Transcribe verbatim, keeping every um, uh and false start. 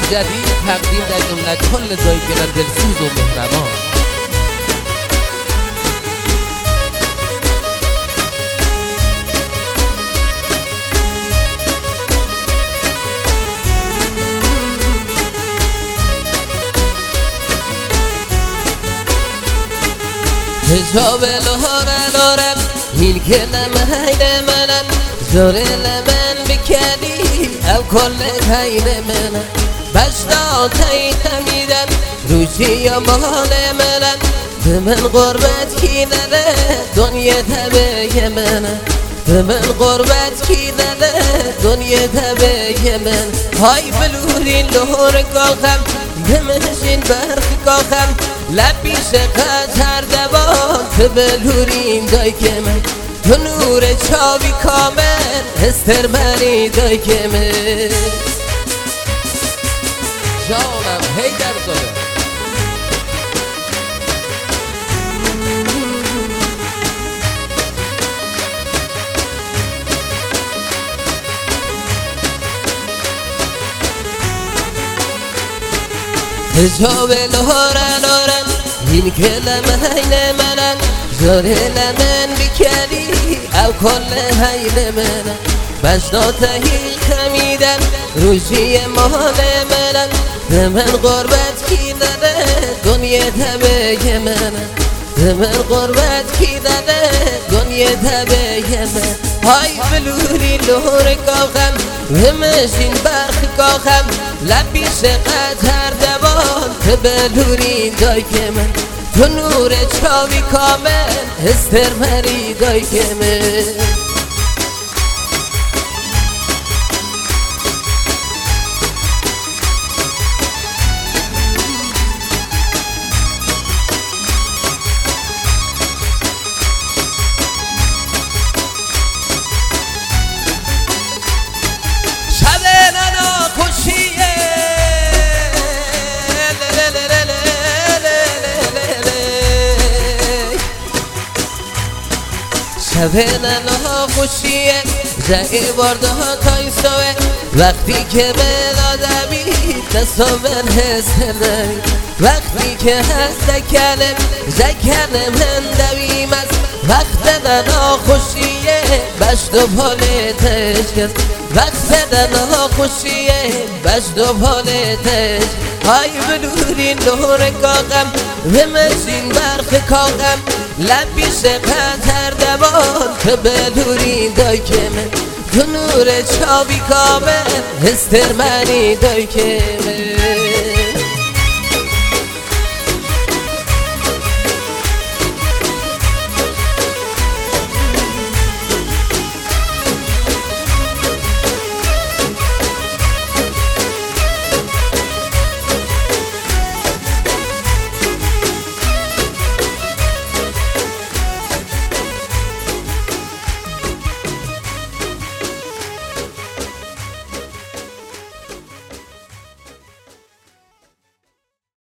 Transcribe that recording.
جدید تقدیم در جمله کل زایگان دلسوز و مهربان. حجاب لهاره دارم این کلمه هیل منم زوره لمن بکردی او کل هیل منم بشتا تایی تمیدن روشی یا مال منم به من غربت کی داده دنیا تبه منم به من غربت کی داده دنیا تبه من های بلورین لهور کاخم بمشین برخ کاخم لبی شقت هر دوان تو بلورین دای که من تو نور چاوی کامل استر منی دای که من جانم حیدر زاده حجاب لهاره دارم این کلمه هیل منم زوره لمن بکردی او کل هیل منم بشتا تهی خمیدن روشی مال منم به من غربت کی داده دنیا تبه منم به من غربت کی داده دنیا تبه من های بلوری لهور کاخم همشین برخ کاخم لبی شقت هر دوان تو بلوری دای که من تو نور چاوی کامل استر مری دای که من شب ننا خوشیه جایی برده ها تایستوه وقتی که بلادمی دستا من حس کردمی وقتی که هست دکلم زکلم هندویم از وقت ننا خوشیه بشت و پالتش کس وقت ننا خوشیه بشت و پالتش های بلورین لهور کاغم همشین برخ کاغم لبی شقت هر دوان تو بلورین دای که من تو نور چاوی کامل استر منی دای که من